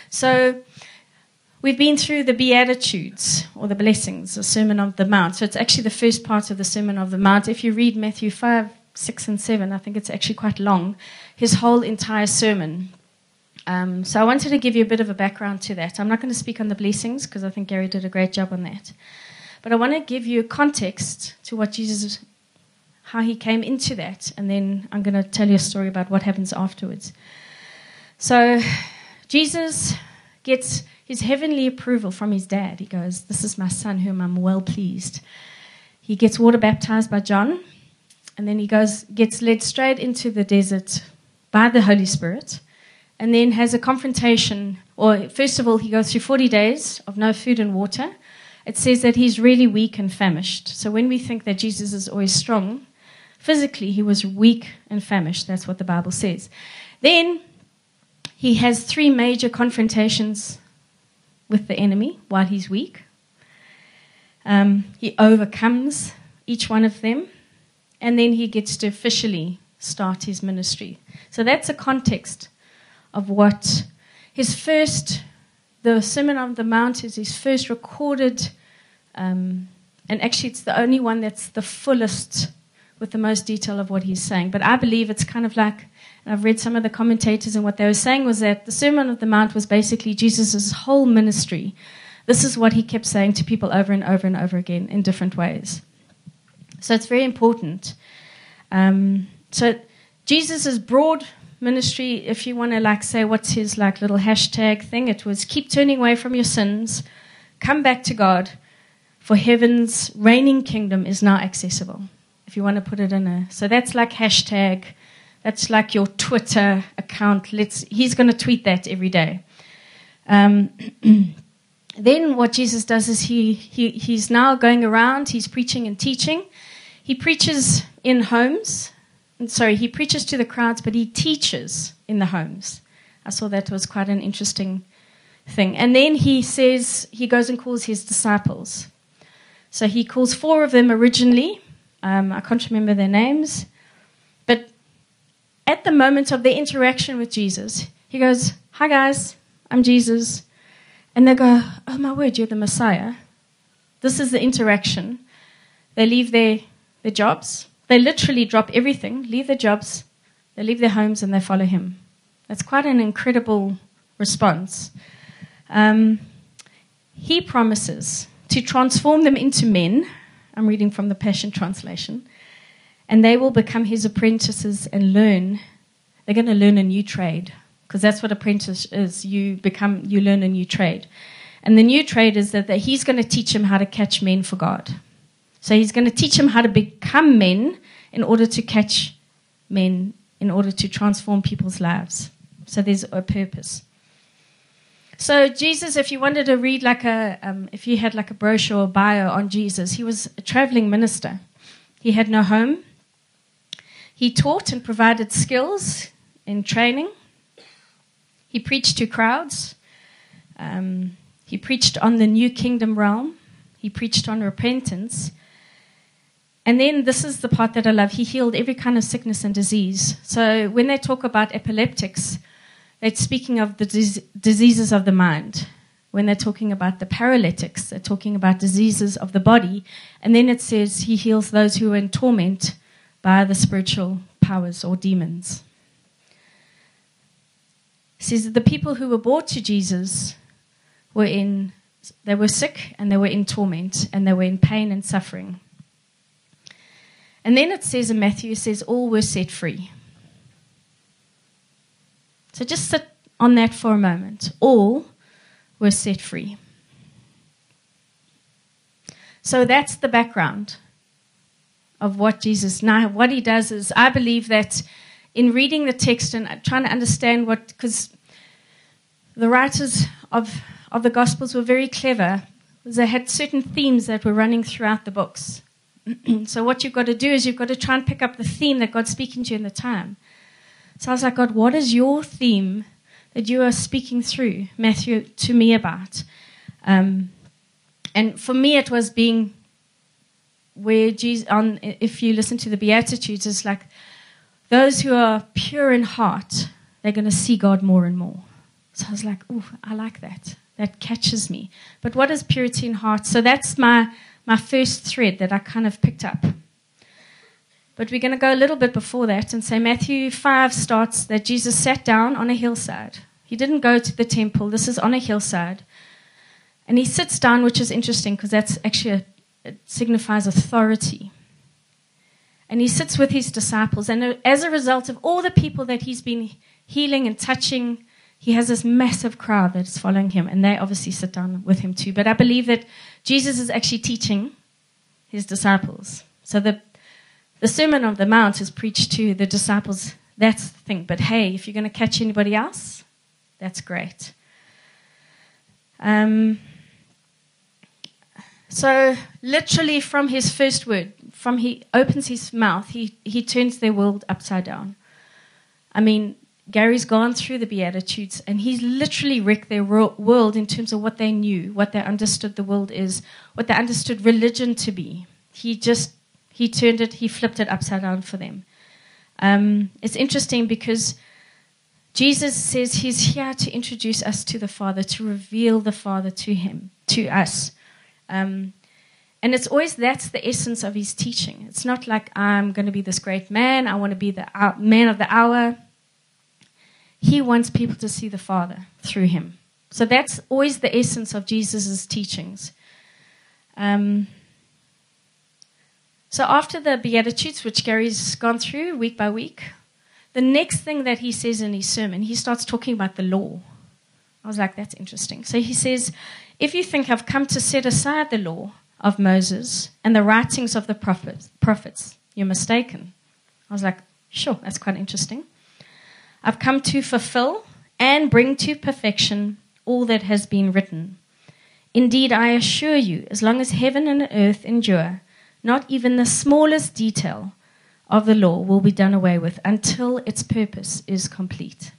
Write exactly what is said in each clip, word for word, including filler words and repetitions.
So we've been through the Beatitudes, or the blessings, the Sermon on the Mount. So it's actually the first part of the Sermon on the Mount. If you read Matthew five, six, and seven, I think it's actually quite long, his whole entire sermon. Um, so I wanted to give you a bit of a background to that. I'm not going to speak on the blessings, because I think Gary did a great job on that. But I want to give you a context to what Jesus, how he came into that, and then I'm going to tell you a story about what happens afterwards. So Jesus gets his heavenly approval from his dad. He goes, "This is my son whom I'm well pleased." He gets water baptized by John, and then he goes, gets led straight into the desert by the Holy Spirit, and then has a confrontation. Or first of all, he goes through forty days of no food and water. It says that he's really weak and famished. So when we think that Jesus is always strong, physically he was weak and famished. That's what the Bible says. Then he has three major confrontations with the enemy while he's weak. Um, he overcomes each one of them, and then he gets to officially start his ministry. So that's a context of what his first, the Sermon on the Mount is his first recorded, um, and actually it's the only one that's the fullest with the most detail of what he's saying. But I believe it's kind of like, and I've read some of the commentators, and what they were saying was that the Sermon on the Mount was basically Jesus' whole ministry. This is what he kept saying to people over and over and over again in different ways. So it's very important. Um, so Jesus' broad ministry, if you want to like say what's his like little hashtag thing, it was keep turning away from your sins, come back to God, for heaven's reigning kingdom is now accessible. If you want to put it in a, so that's like hashtag, that's like your Twitter account. Let's, he's going to tweet that every day. Um, then what Jesus does is he, he he's now going around, he's preaching and teaching. He preaches in homes. Sorry, he preaches to the crowds, but he teaches in the homes. I saw that was quite an interesting thing. And then he says, he goes and calls his disciples. So he calls four of them originally. Um, I can't remember their names. But at the moment of their interaction with Jesus, he goes, "Hi guys, I'm Jesus." And they go, "Oh my word, you're the Messiah." This is the interaction. They leave their, their jobs. They literally drop everything, leave their jobs, they leave their homes, and they follow him. That's quite an incredible response. Um, he promises to transform them into men. I'm reading from the Passion Translation. And they will become his apprentices and learn. They're going to learn a new trade, because that's what apprentice is. You become, you learn a new trade. And the new trade is that, that he's going to teach them how to catch men for God. So he's going to teach them how to become men in order to catch men, in order to transform people's lives. So there's a purpose. So Jesus, if you wanted to read like a, um, if you had like a brochure or bio on Jesus, he was a traveling minister. He had no home. He taught and provided skills in training. He preached to crowds. Um, he preached on the new kingdom realm. He preached on repentance. And then this is the part that I love. He healed every kind of sickness and disease. So when they talk about epileptics, they're speaking of the dis- diseases of the mind. When they're talking about the paralytics, they're talking about diseases of the body. And then it says he heals those who are in torment by the spiritual powers or demons. It says that the people who were brought to Jesus were in, they were sick and they were in torment and they were in pain and suffering. And then it says in Matthew, it says all were set free. So just sit on that for a moment. All were set free. So that's the background of what Jesus, now what he does is, I believe that in reading the text and trying to understand what, because the writers of, of the Gospels were very clever, because they had certain themes that were running throughout the books. So what you've got to do is you've got to try and pick up the theme that God's speaking to you in the time. So I was like, God, what is your theme that you are speaking through Matthew to me about? Um, and for me, it was being where Jesus, on, if you listen to the Beatitudes, it's like those who are pure in heart, they're going to see God more and more. So I was like, ooh, I like that. That catches me. But what is purity in heart? So that's my, my first thread that I kind of picked up. But we're going to go a little bit before that and say Matthew five starts that Jesus sat down on a hillside. He didn't go to the temple. This is on a hillside. And he sits down, which is interesting because that's actually a, it signifies authority. And he sits with his disciples. And as a result of all the people that he's been healing and touching, he has this massive crowd that's following him. And they obviously sit down with him too. But I believe that Jesus is actually teaching his disciples. So the, the Sermon on the Mount is preached to the disciples. That's the thing. But hey, if you're going to catch anybody else, that's great. Um, so literally from his first word, from he opens his mouth, he, he turns their world upside down. I mean, Gary's gone through the Beatitudes, and he's literally wrecked their world in terms of what they knew, what they understood the world is, what they understood religion to be. He just, he turned it, he flipped it upside down for them. Um, it's interesting because Jesus says he's here to introduce us to the Father, to reveal the Father to him, to us. Um, and it's always, that's the essence of his teaching. It's not like I'm going to be this great man, I want to be the man of the hour. He wants people to see the Father through him. So that's always the essence of Jesus' teachings. Um, so after the Beatitudes, which Gary's gone through week by week, the next thing that he says in his sermon, he starts talking about the law. I was like, that's interesting. So he says, if you think I've come to set aside the law of Moses and the writings of the prophets, prophets, you're mistaken. I was like, sure, that's quite interesting. I've come to fulfill and bring to perfection all that has been written. Indeed, I assure you, as long as heaven and earth endure, not even the smallest detail of the law will be done away with until its purpose is complete.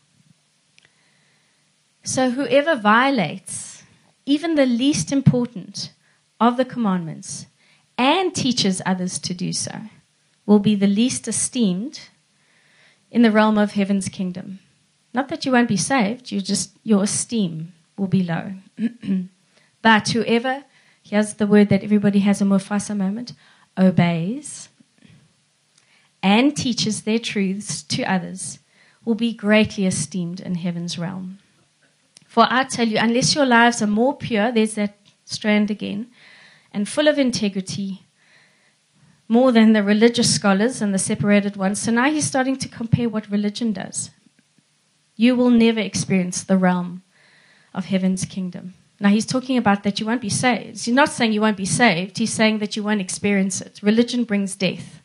So whoever violates even the least important of the commandments and teaches others to do so will be the least esteemed in the realm of heaven's kingdom. Not that you won't be saved, you just your esteem will be low. But whoever, here's the word that everybody has a Mufasa moment, obeys and teaches their truths to others will be greatly esteemed in heaven's realm. For I tell you, unless your lives are more pure, there's that strand again, and full of integrity, more than the religious scholars and the separated ones. So now he's starting to compare what religion does. You will never experience the realm of heaven's kingdom. Now he's talking about that you won't be saved. He's not saying you won't be saved. He's saying that you won't experience it. Religion brings death.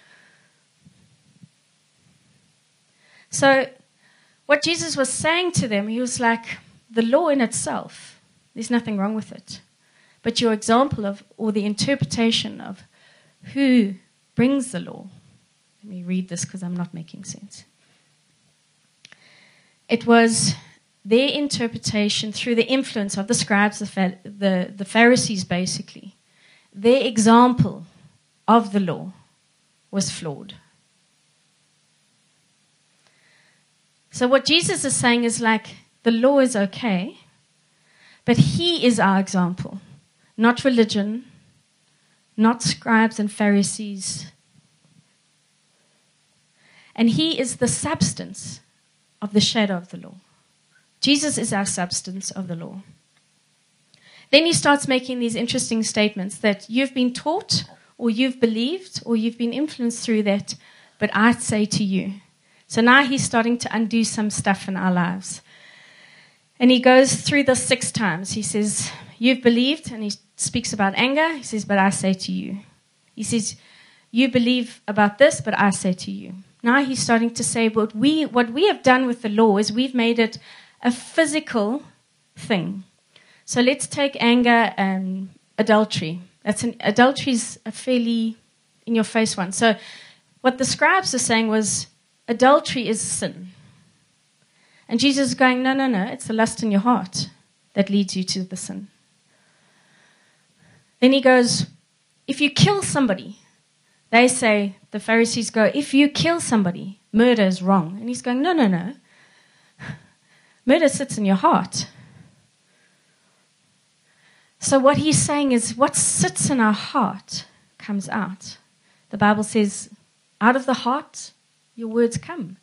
So what Jesus was saying to them, he was like, the law in itself, there's nothing wrong with it. But your example of, or the interpretation of who brings the law. Let me read this because I'm not making sense. It was their interpretation through the influence of the scribes, the, the, the Pharisees basically. Their example of the law was flawed. So what Jesus is saying is like, the law is okay, but he is our example, not religion, not scribes and Pharisees. And he is the substance of the shadow of the law. Jesus is our substance of the law. Then he starts making these interesting statements that you've been taught, or you've believed, or you've been influenced through that, but I say to you. So now he's starting to undo some stuff in our lives. And he goes through this six times. He says, you've believed, and he speaks about anger. He says, but I say to you. He says, you believe about this, but I say to you. Now he's starting to say, what we, what we have done with the law is we've made it a physical thing. So let's take anger and adultery. That's an, adultery is a fairly in-your-face one. So what the scribes are saying was, adultery is sin. And Jesus is going, no, no, no, it's the lust in your heart that leads you to the sin. Then he goes, if you kill somebody, they say, the Pharisees go, if you kill somebody, murder is wrong. And he's going, no, no, no. Murder sits in your heart. So what he's saying is what sits in our heart comes out. The Bible says, out of the heart, your words come.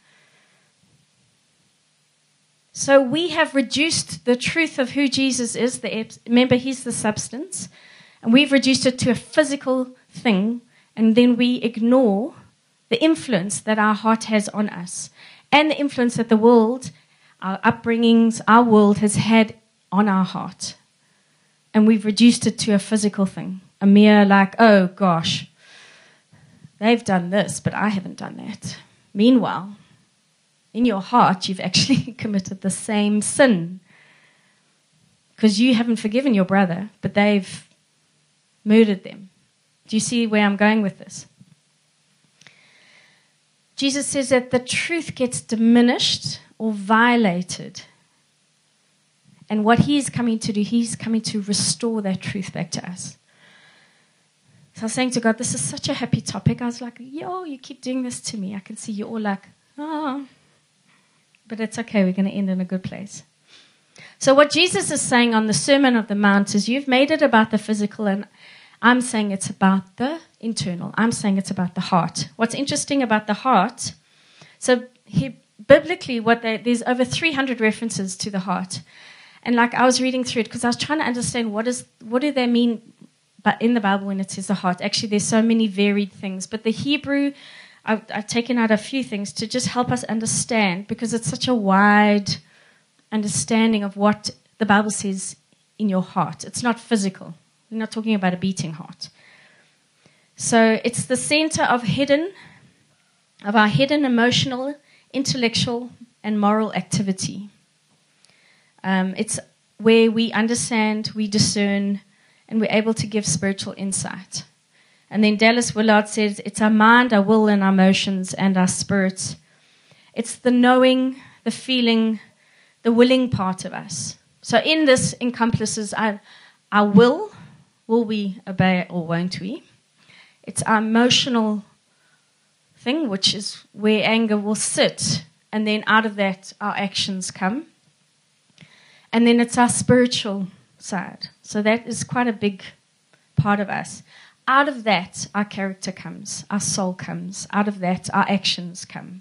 So we have reduced the truth of who Jesus is. The, remember, he's the substance. And we've reduced it to a physical thing. And then we ignore the influence that our heart has on us. And the influence that the world, our upbringings, our world has had on our heart. And we've reduced it to a physical thing. A mere like, oh gosh, they've done this, but I haven't done that. Meanwhile, in your heart, you've actually committed the same sin. Because you haven't forgiven your brother, but they've murdered them. Do you see where I'm going with this? Jesus says that the truth gets diminished or violated. And what he's coming to do, he's coming to restore that truth back to us. So I was saying to God, this is such a happy topic. I was like, yo, you keep doing this to me. I can see you're all like, oh. But it's okay. We're going to end in a good place. So what Jesus is saying on the Sermon on the Mount is you've made it about the physical, and I'm saying it's about the internal. I'm saying it's about the heart. What's interesting about the heart, so he, biblically, what they, there's over three hundred references to the heart. And like I was reading through it because I was trying to understand what is what do they mean but in the Bible when it says the heart. Actually, there's so many varied things. But the Hebrew, I've, I've taken out a few things to just help us understand because it's such a wide understanding of what the Bible says in your heart. It's not physical. We're not talking about a beating heart. So it's the center of hidden, of our hidden emotional, intellectual, and moral activity. Um, it's where we understand, we discern, and we're able to give spiritual insight. And then Dallas Willard says, it's our mind, our will, and our emotions, and our spirits. It's the knowing, the feeling, the willing part of us. So in this encompasses our, our will. Will we obey or won't we? It's our emotional thing, which is where anger will sit. And then out of that, our actions come. And then it's our spiritual side. So that is quite a big part of us. Out of that, our character comes, our soul comes. Out of that, our actions come.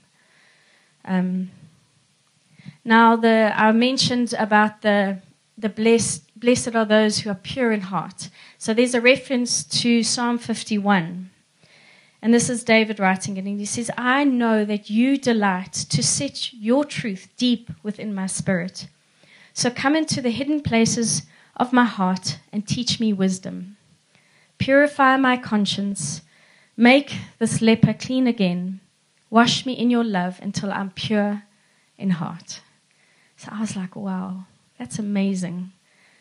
Um, now, the I mentioned about the the blessed, blessed are those who are pure in heart. So there's a reference to Psalm fifty-one. And this is David writing it. And he says, I know that you delight to set your truth deep within my spirit. So come into the hidden places of my heart and teach me wisdom. Purify my conscience. Make this leper clean again. Wash me in your love until I'm pure in heart. So I was like, wow, that's amazing.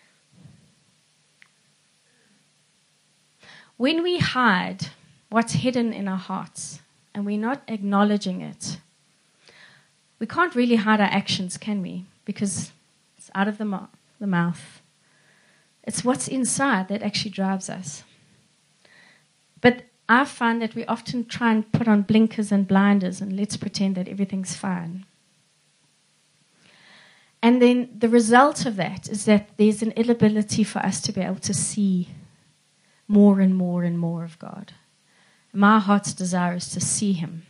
When we hide what's hidden in our hearts and we're not acknowledging it, we can't really hide our actions, can we? Because it's out of the, mo- the mouth. It's what's inside that actually drives us. But I find that we often try and put on blinkers and blinders and let's pretend that everything's fine. And then the result of that is that there's an inability for us to be able to see more and more and more of God. My heart's desire is to see him.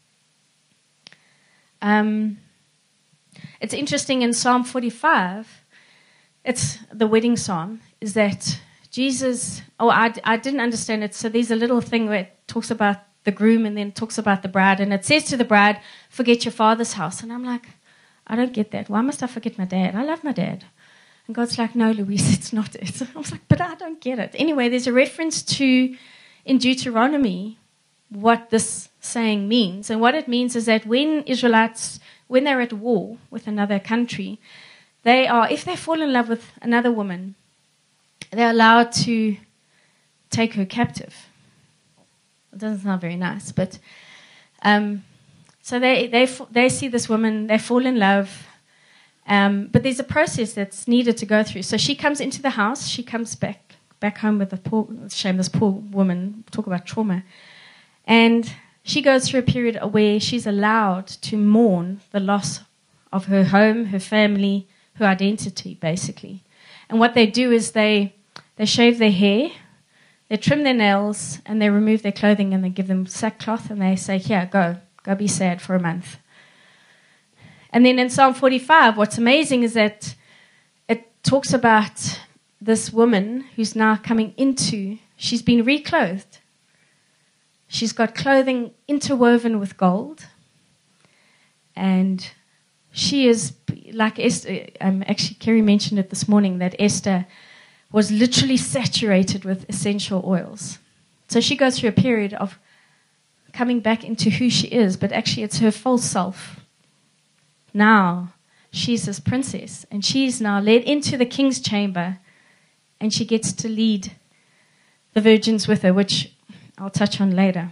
Um, it's interesting in Psalm forty-five, it's the wedding psalm, is that Jesus, oh, I, I didn't understand it. So there's a little thing where it talks about the groom and then talks about the bride. And it says to the bride, forget your father's house. And I'm like, I don't get that. Why must I forget my dad? I love my dad. And God's like, no, Louise, it's not it. I was like, but I don't get it. Anyway, there's a reference to, in Deuteronomy, what this saying means. And what it means is that when Israelites, when they're at war with another country, they are, if they fall in love with another woman, they're allowed to take her captive. It doesn't sound very nice, but um, so they, they they see this woman, they fall in love, um, but there's a process that's needed to go through. So she comes into the house, she comes back back home with a poor, shame, this poor woman, talk about trauma, and she goes through a period where she's allowed to mourn the loss of her home, her family, her identity, basically. And what they do is they they shave their hair, they trim their nails, and they remove their clothing, and they give them sackcloth, and they say, here, go, go be sad for a month. And then in Psalm forty-five, what's amazing is that it talks about this woman who's now coming into, she's been reclothed. She's got clothing interwoven with gold. And she is, like Esther, um, actually Kerry mentioned it this morning, that Esther was literally saturated with essential oils. So she goes through a period of coming back into who she is, but actually it's her false self. Now she's this princess, and she's now led into the king's chamber, and she gets to lead the virgins with her, which I'll touch on later.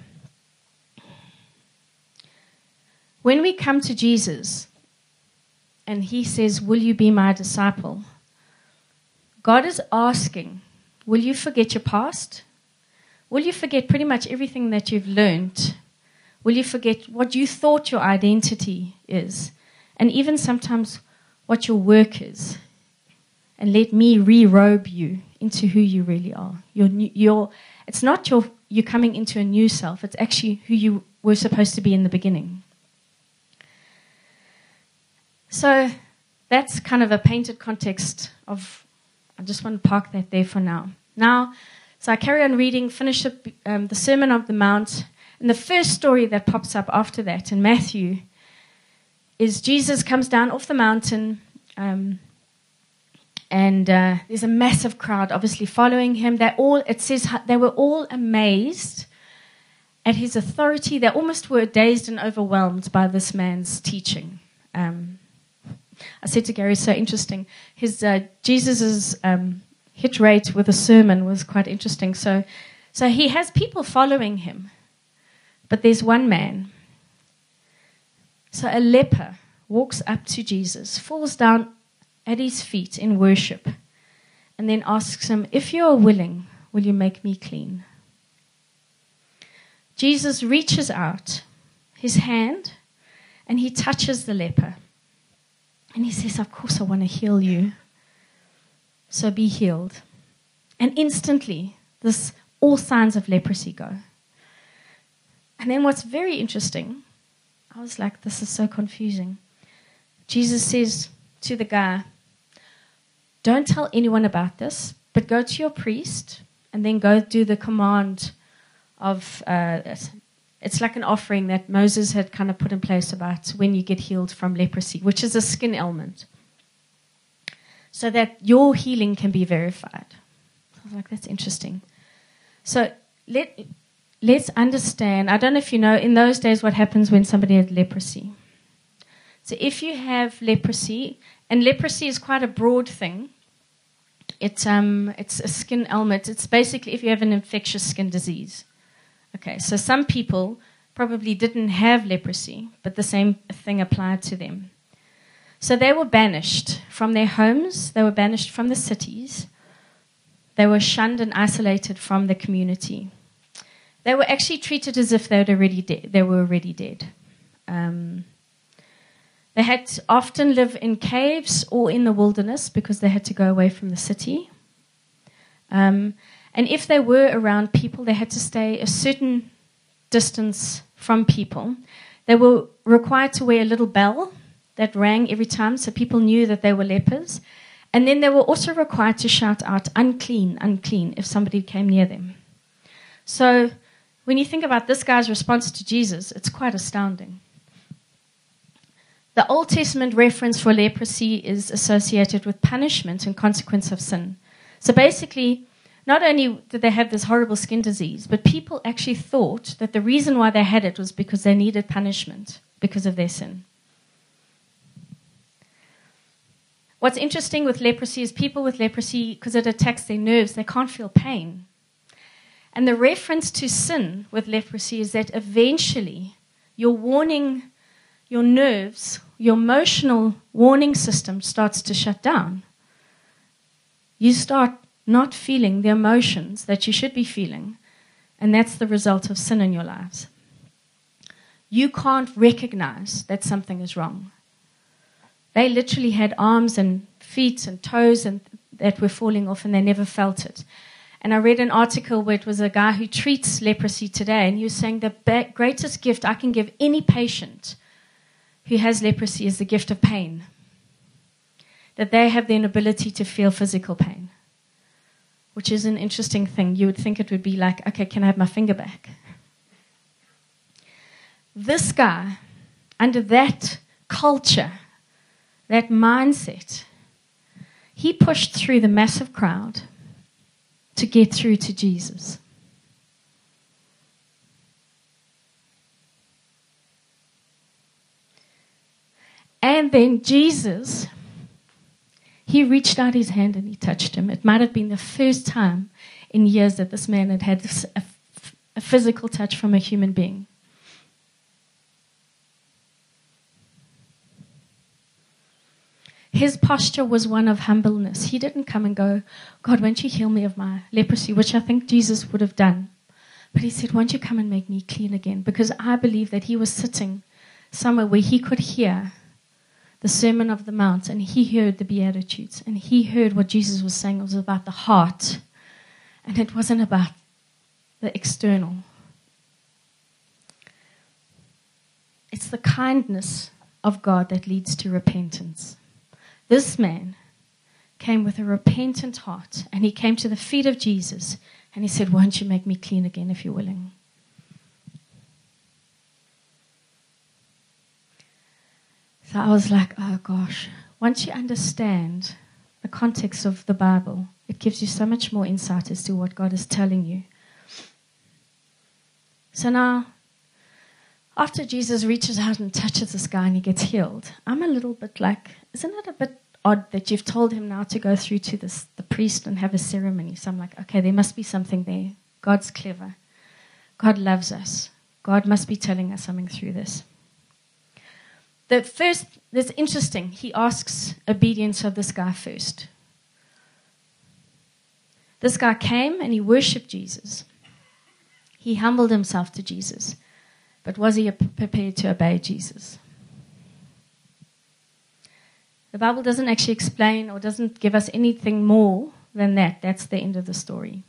When we come to Jesus and he says, will you be my disciple? God is asking, will you forget your past? Will you forget pretty much everything that you've learned? Will you forget what you thought your identity is? And even sometimes what your work is? And let me re-robe you into who you really are. Your, your, it's not your, you coming into a new self. It's actually who you were supposed to be in the beginning. So that's kind of a painted context of, I just want to park that there for now. Now, so I carry on reading, finish up, um, the Sermon on the Mount. And the first story that pops up after that in Matthew is Jesus comes down off the mountain, um, and uh, there's a massive crowd obviously following him. They all, it says they were all amazed at his authority. They almost were dazed and overwhelmed by this man's teaching. Um, I said to Gary, so interesting. His uh, Jesus's um, hit rate with a sermon was quite interesting. So, so he has people following him, but there's one man. So a leper walks up to Jesus, falls down at his feet in worship, and then asks him, if you are willing, will you make me clean? Jesus reaches out his hand, and he touches the leper. And he says, of course I want to heal you. So be healed. And instantly, this all signs of leprosy go. And then what's very interesting, I was like, this is so confusing. Jesus says to the guy, don't tell anyone about this, but go to your priest and then go do the command of, uh, it's like an offering that Moses had kind of put in place about when you get healed from leprosy, which is a skin ailment, so that your healing can be verified. I was like, that's interesting. So let, let's understand, I don't know if you know, in those days what happens when somebody had leprosy. So if you have leprosy, and leprosy is quite a broad thing, it's, um, it's a skin ailment. It's basically if you have an infectious skin disease. Okay, so some people probably didn't have leprosy, but the same thing applied to them. So they were banished from their homes. They were banished from the cities. They were shunned and isolated from the community. They were actually treated as if they were already dead. They were already dead. Um, they had to often live in caves or in the wilderness because they had to go away from the city. Um, and if they were around people, they had to stay a certain distance from people. They were required to wear a little bell that rang every time so people knew that they were lepers. And then they were also required to shout out, unclean, unclean, if somebody came near them. So when you think about this guy's response to Jesus, it's quite astounding. The Old Testament reference for leprosy is associated with punishment and consequence of sin. So basically, not only did they have this horrible skin disease, but people actually thought that the reason why they had it was because they needed punishment because of their sin. What's interesting with leprosy is people with leprosy, because it attacks their nerves, they can't feel pain. And the reference to sin with leprosy is that eventually your warning, your nerves, your emotional warning system starts to shut down. You start not feeling the emotions that you should be feeling, and that's the result of sin in your lives. You can't recognize that something is wrong. They literally had arms and feet and toes and that were falling off, and they never felt it. And I read an article where it was a guy who treats leprosy today, and he was saying the be- greatest gift I can give any patient who has leprosy is the gift of pain. That they have the inability to feel physical pain, which is an interesting thing. You would think it would be like, okay, can I have my finger back? This guy, under that culture, that mindset, he pushed through the massive crowd to get through to Jesus. And then Jesus, he reached out his hand and he touched him. It might have been the first time in years that this man had had a, a physical touch from a human being. His posture was one of humbleness. He didn't come and go, God, won't you heal me of my leprosy, which I think Jesus would have done. But he said, won't you come and make me clean again? Because I believe that he was sitting somewhere where he could hear the Sermon of the Mount, and he heard the Beatitudes, and he heard what Jesus was saying. It was about the heart, and it wasn't about the external. It's the kindness of God that leads to repentance. This man came with a repentant heart, and he came to the feet of Jesus, and he said, won't you make me clean again if you're willing? So I was like, oh gosh, once you understand the context of the Bible, it gives you so much more insight as to what God is telling you. So now, after Jesus reaches out and touches this guy and he gets healed, I'm a little bit like, isn't it a bit odd that you've told him now to go through to this, the priest and have a ceremony? So I'm like, okay, there must be something there. God's clever. God loves us. God must be telling us something through this. The first, that's interesting, he asks obedience of this guy first. This guy came and he worshipped Jesus. He humbled himself to Jesus. But was he prepared to obey Jesus? The Bible doesn't actually explain or doesn't give us anything more than that. That's the end of the story.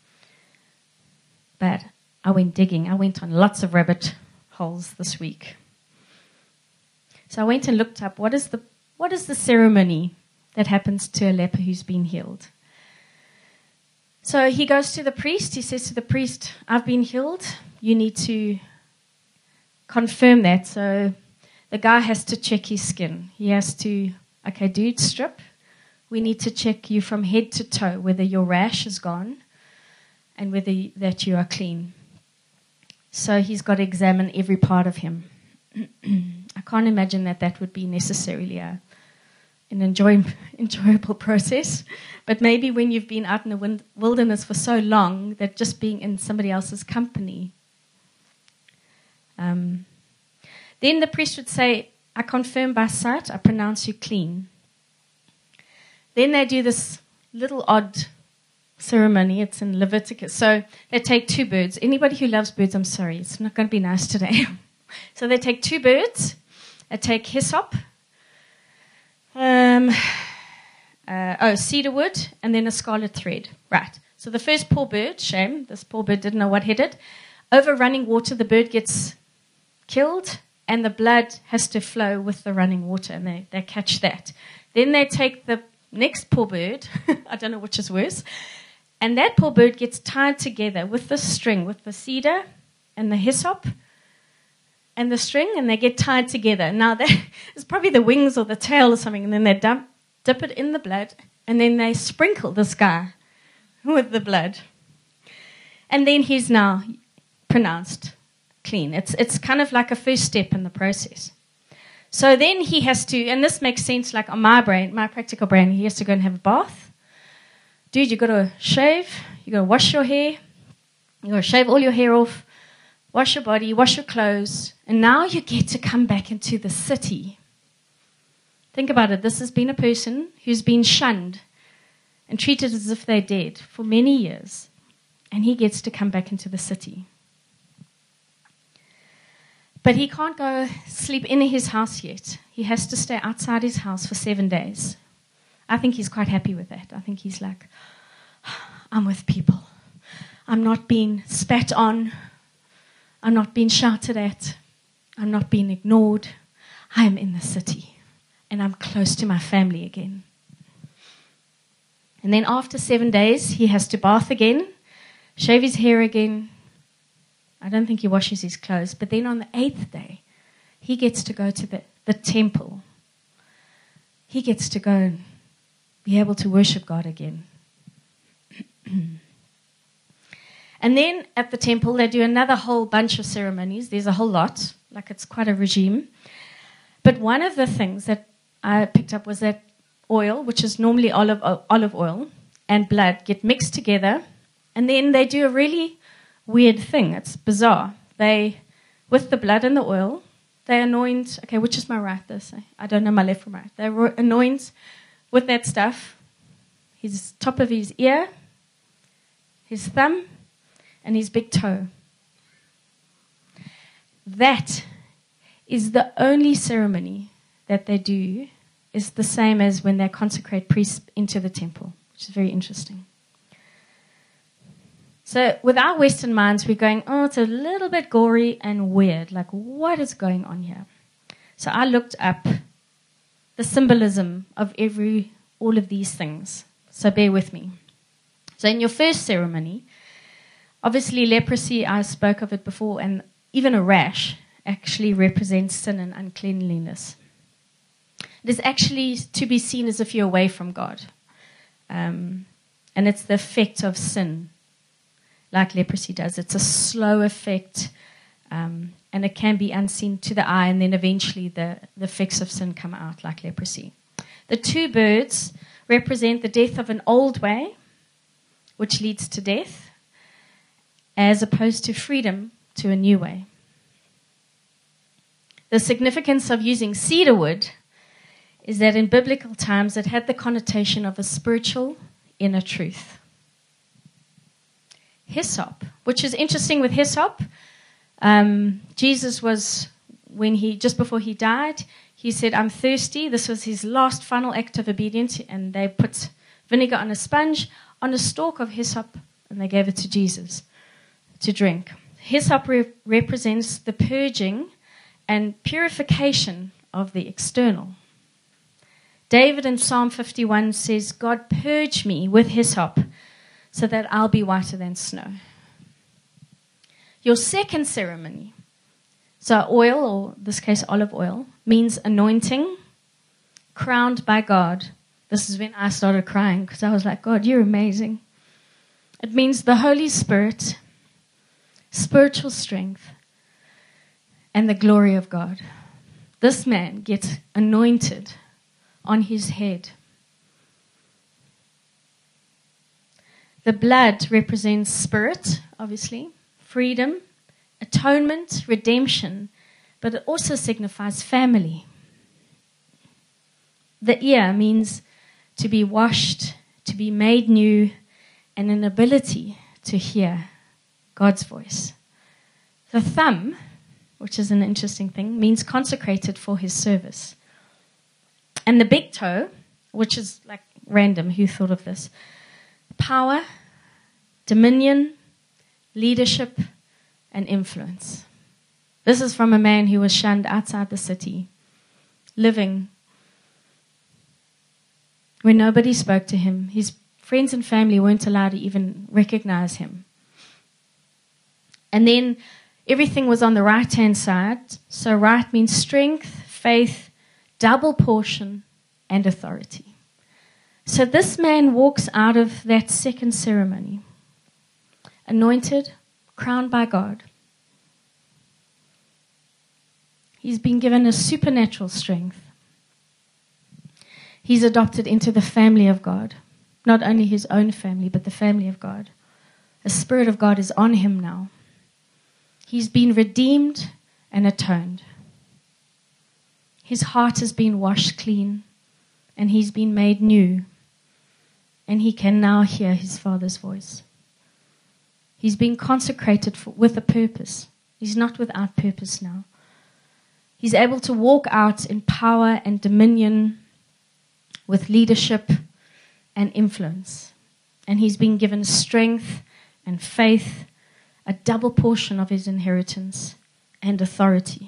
But I went digging. I went on lots of rabbit holes this week. So I went and looked up what is the what is the ceremony that happens to a leper who's been healed. So he goes to the priest. He says to the priest, I've been healed. You need to confirm that. So the guy has to check his skin. He has to, okay, dude, strip. We need to check you from head to toe, whether your rash is gone and whether you, that you are clean. So he's got to examine every part of him. I can't imagine that that would be necessarily a, an enjoy, enjoyable process. But maybe when you've been out in the wilderness for so long that just being in somebody else's company. Um, then the priest would say, I confirm by sight, I pronounce you clean. Then they do this little odd ceremony. It's in Leviticus. So they take two birds. Anybody who loves birds, I'm sorry, it's not going to be nice today. So they take two birds. They take hyssop, um, uh, oh, cedar wood, and then a scarlet thread. Right. So the first poor bird, shame, this poor bird didn't know what hit it. Over running water, the bird gets killed, and the blood has to flow with the running water, and they, they catch that. Then they take the next poor bird, I don't know which is worse, and that poor bird gets tied together with the string, with the cedar and the hyssop, and the string, and they get tied together. Now, that is probably the wings or the tail or something, and then they dump, dip it in the blood, and then they sprinkle this guy with the blood. And then he's now pronounced clean. It's, it's kind of like a first step in the process. So then he has to, and this makes sense like on my brain, my practical brain, he has to go and have a bath. Dude, you've got to shave, you've got to wash your hair, you've got to shave all your hair off, wash your body, wash your clothes, and now you get to come back into the city. Think about it. This has been a person who's been shunned and treated as if they're dead for many years, and he gets to come back into the city. But he can't go sleep in his house yet. He has to stay outside his house for seven days. I think he's quite happy with that. I think he's like, I'm with people. I'm not being spat on. I'm not being shouted at. I'm not being ignored. I am in the city. And I'm close to my family again. And then after seven days, he has to bath again, shave his hair again. I don't think he washes his clothes. But then on the eighth day, he gets to go to the, the temple. He gets to go and be able to worship God again. And then at the temple, they do another whole bunch of ceremonies. There's a whole lot, like it's quite a regime. But one of the things that I picked up was that oil, which is normally olive, olive oil, and blood get mixed together. And then they do a really weird thing. It's bizarre. They, with the blood and the oil, they anoint, okay, which is my right this? I don't know my left from right. They anoint with that stuff his top of his ear, his thumb, and his big toe. That is the only ceremony that they do is the same as when they consecrate priests into the temple, which is very interesting. So with our Western minds, we're going, oh, it's a little bit gory and weird. Like, what is going on here? So I looked up the symbolism of every, all of these things. So bear with me. So in your first ceremony, obviously leprosy, I spoke of it before, and even a rash actually represents sin and uncleanliness. It is actually to be seen as if you're away from God. Um, and it's the effect of sin, like leprosy does. It's a slow effect, um, and it can be unseen to the eye, and then eventually the, the effects of sin come out, like leprosy. The two birds represent the death of an old way, which leads to death, as opposed to freedom to a new way. The significance of using cedar wood is that in biblical times it had the connotation of a spiritual inner truth. Hyssop, which is interesting with hyssop, um, Jesus was, when he, just before he died, he said, I'm thirsty. This was his last final act of obedience, and they put vinegar on a sponge, on a stalk of hyssop, and they gave it to Jesus to drink. Hyssop re- represents the purging and purification of the external. David in Psalm fifty-one says, God, purge me with hyssop so that I'll be whiter than snow. Your second ceremony, so oil, or in this case olive oil, means anointing, crowned by God. This is when I started crying because I was like, God, you're amazing. It means the Holy Spirit, spiritual strength, and the glory of God. This man gets anointed on his head. The blood represents spirit, obviously, freedom, atonement, redemption, but it also signifies family. The ear means to be washed, to be made new, and an ability to hear God's voice. The thumb, which is an interesting thing, means consecrated for his service. And the big toe, which is like random, who thought of this? Power, dominion, leadership, and influence. This is from a man who was shunned outside the city, living where nobody spoke to him. His friends and family weren't allowed to even recognize him. And then everything was on the right-hand side. So right means strength, faith, double portion, and authority. So this man walks out of that second ceremony, anointed, crowned by God. He's been given a supernatural strength. He's adopted into the family of God, not only his own family, but the family of God. The Spirit of God is on him now. He's been redeemed and atoned. His heart has been washed clean, and he's been made new, and he can now hear his Father's voice. He's been consecrated for, with a purpose. He's not without purpose now. He's able to walk out in power and dominion with leadership and influence. And he's been given strength and faith, a double portion of his inheritance and authority.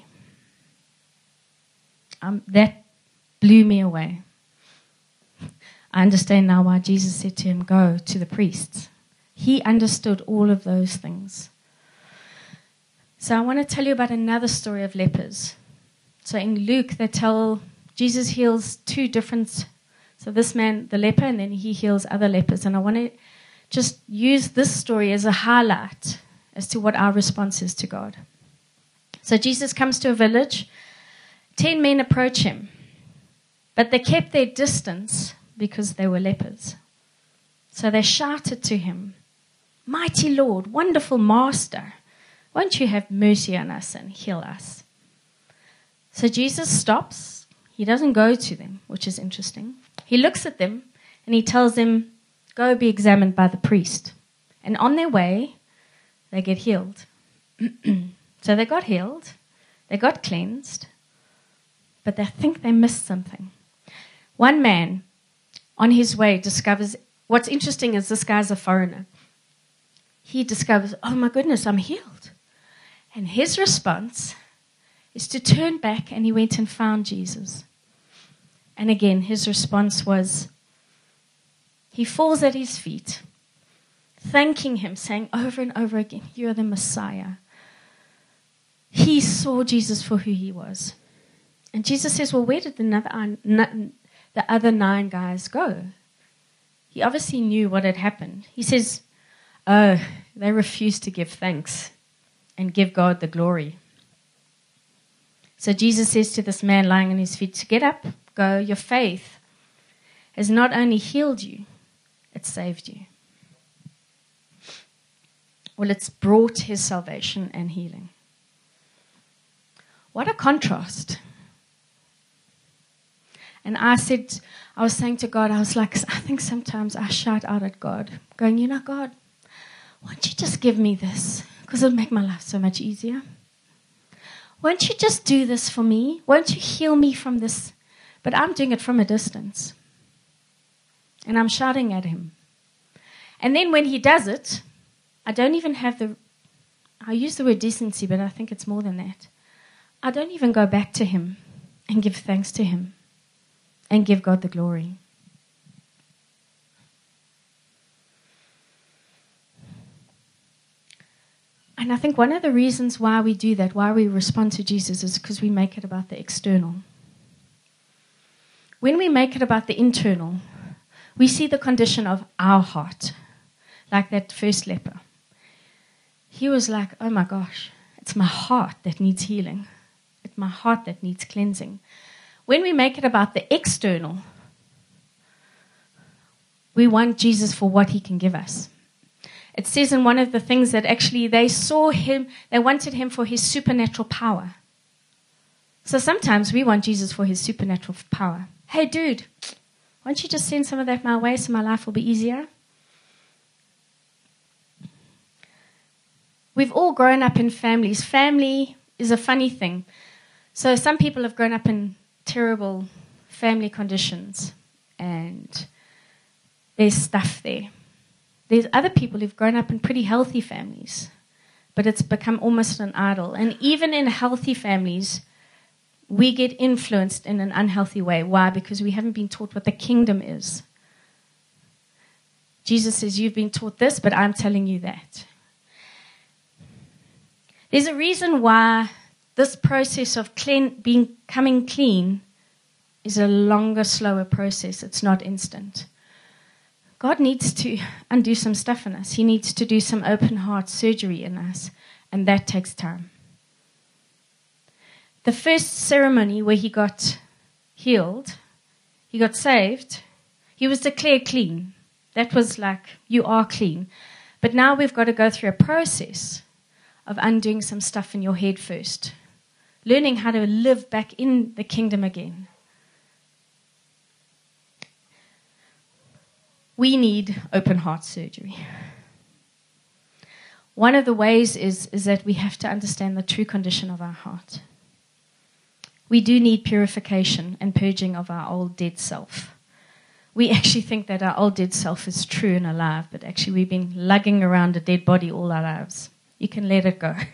Um, that blew me away. I understand now why Jesus said to him, go to the priests. He understood all of those things. So I want to tell you about another story of lepers. So in Luke, they tell Jesus heals two different, so this man, the leper, and then he heals other lepers. And I want to just use this story as a highlight as to what our response is to God. So Jesus comes to a village. Ten men approach him, but they kept their distance because they were lepers. So they shouted to him, "Mighty Lord, wonderful Master, won't you have mercy on us and heal us?" So Jesus stops. He doesn't go to them, which is interesting. He looks at them and he tells them, go be examined by the priest. And on their way, they get healed. So they got healed. They got cleansed. But they think they missed something. One man on his way discovers, what's interesting is this guy's a foreigner. He discovers, oh my goodness, I'm healed. And his response is to turn back, and he went and found Jesus. And again, his response was, he falls at his feet, thanking him, saying over and over again, you are the Messiah. He saw Jesus for who he was. And Jesus says, well, where did the other, the other nine guys go? He obviously knew what had happened. He says, oh, they refused to give thanks and give God the glory. So Jesus says to this man lying on his feet, get up, go, your faith has not only healed you, it's saved you. Well, it's brought his salvation and healing. What a contrast. And I said, I was saying to God, I was like, I think sometimes I shout out at God, going, you know, God, won't you just give me this? Because it'll make my life so much easier. Won't you just do this for me? Won't you heal me from this? But I'm doing it from a distance. And I'm shouting at him. And then when he does it, I don't even have the, I use the word decency, but I think it's more than that. I don't even go back to him and give thanks to him and give God the glory. And I think one of the reasons why we do that, why we respond to Jesus, is because we make it about the external. When we make it about the internal, we see the condition of our heart, like that first leper. He was like, oh my gosh, it's my heart that needs healing. It's my heart that needs cleansing. When we make it about the external, we want Jesus for what he can give us. It says in one of the things that actually they saw him, they wanted him for his supernatural power. So sometimes we want Jesus for his supernatural power. Hey, dude, why don't you just send some of that my way so my life will be easier? We've all grown up in families. Family is a funny thing. So some people have grown up in terrible family conditions, and there's stuff there. There's other people who've grown up in pretty healthy families, but it's become almost an idol. And even in healthy families, we get influenced in an unhealthy way. Why? Because we haven't been taught what the kingdom is. Jesus says, you've been taught this, but I'm telling you that. There's a reason why this process of clean, being, becoming clean is a longer, slower process. It's not instant. God needs to undo some stuff in us. He needs to do some open heart surgery in us, and that takes time. The first ceremony where he got healed, he got saved, he was declared clean. That was like, you are clean. But now we've got to go through a process of undoing some stuff in your head first, learning how to live back in the kingdom again. We need open heart surgery. One of the ways is, is that we have to understand the true condition of our heart. we do need purification and purging of our old dead self. We actually think that our old dead self is true and alive, but actually we've been lugging around a dead body all our lives. You can let it go.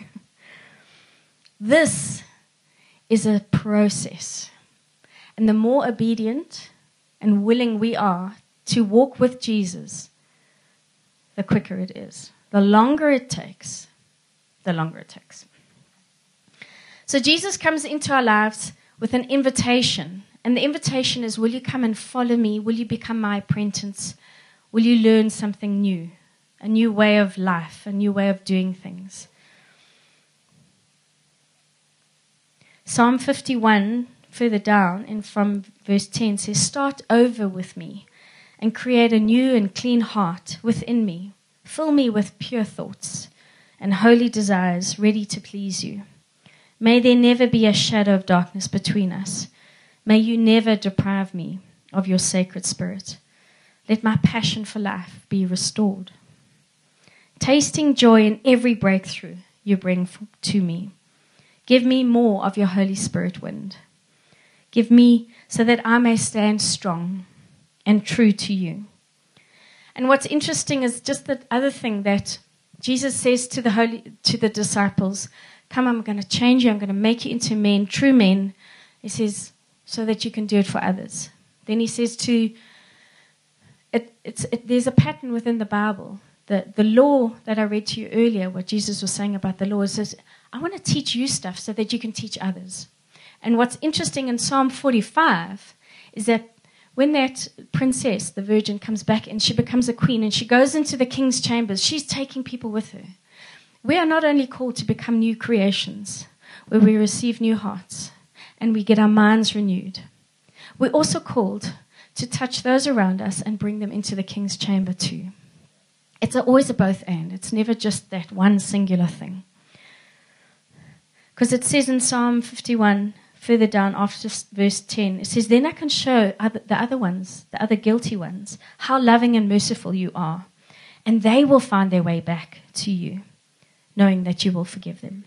This is a process. And the more obedient and willing we are to walk with Jesus, the quicker it is. The longer it takes, the longer it takes. So Jesus comes into our lives with an invitation. And the invitation is, will you come and follow me? Will you become my apprentice? Will you learn something new? A new way of life, a new way of doing things. Psalm fifty-one, further down, and from verse ten, says, start over with me and create a new and clean heart within me. Fill me with pure thoughts and holy desires ready to please you. May there never be a shadow of darkness between us. May you never deprive me of your sacred spirit. Let my passion for life be restored. Tasting joy in every breakthrough you bring to me. Give me more of your Holy Spirit wind. Give me so that I may stand strong and true to you. And what's interesting is just the other thing that Jesus says to the holy, to the disciples, come, I'm going to change you. I'm going to make you into men, true men. He says, so that you can do it for others. Then he says to, it, it's, it, there's a pattern within the Bible. The, the law that I read to you earlier, what Jesus was saying about the law, is says, I want to teach you stuff so that you can teach others. And what's interesting in Psalm forty-five is that when that princess, the virgin, comes back and she becomes a queen and she goes into the king's chambers, she's taking people with her. We are not only called to become new creations, where we receive new hearts and we get our minds renewed. We're also called to touch those around us and bring them into the king's chamber too. It's always a both and. It's never just that one singular thing. Because it says in Psalm fifty-one, further down after verse ten, it says, then I can show other, the other ones, the other guilty ones, how loving and merciful you are. And they will find their way back to you, knowing that you will forgive them.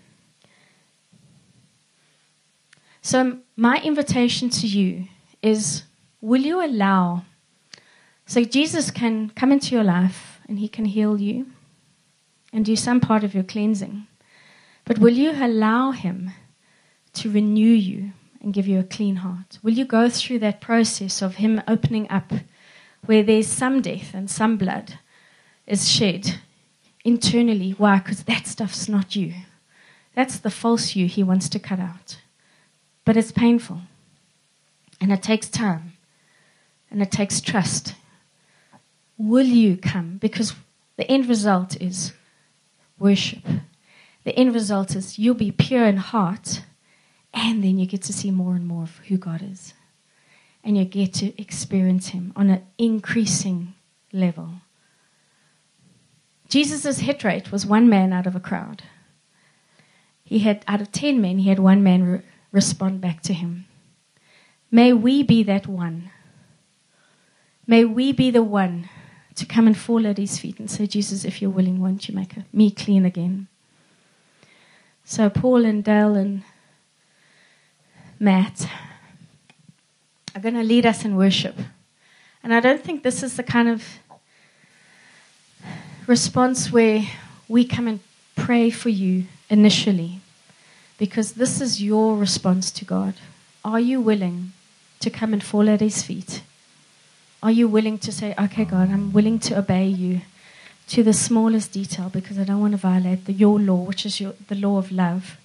So my invitation to you is, will you allow, so Jesus can come into your life and he can heal you and do some part of your cleansing. But will you allow him to renew you and give you a clean heart? Will you go through that process of him opening up where there's some death and some blood is shed internally? Why? Because that stuff's not you. That's the false you he wants to cut out. But it's painful. And it takes time. And it takes trust. Will you come? Because the end result is worship. The end result is you'll be pure in heart, and then you get to see more and more of who God is. And you get to experience him on an increasing level. Jesus' hit rate was one man out of a crowd. He had, out of ten men, he had one man re- respond back to him. May we be that one. May we be the one to come and fall at his feet and say, Jesus, if you're willing, won't you make me clean again? So Paul and Dale and Matt are going to lead us in worship. And I don't think this is the kind of response where we come and pray for you initially, because this is your response to God. Are you willing to come and fall at his feet? Are you willing to say, okay, God, I'm willing to obey you to the smallest detail because I don't want to violate the, your law, which is your, the law of love?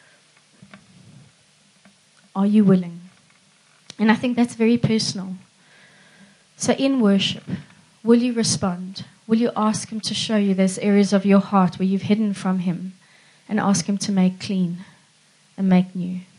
Are you willing? And I think that's very personal. So in worship, will you respond? Will you ask him to show you those areas of your heart where you've hidden from him, and ask him to make clean and make new?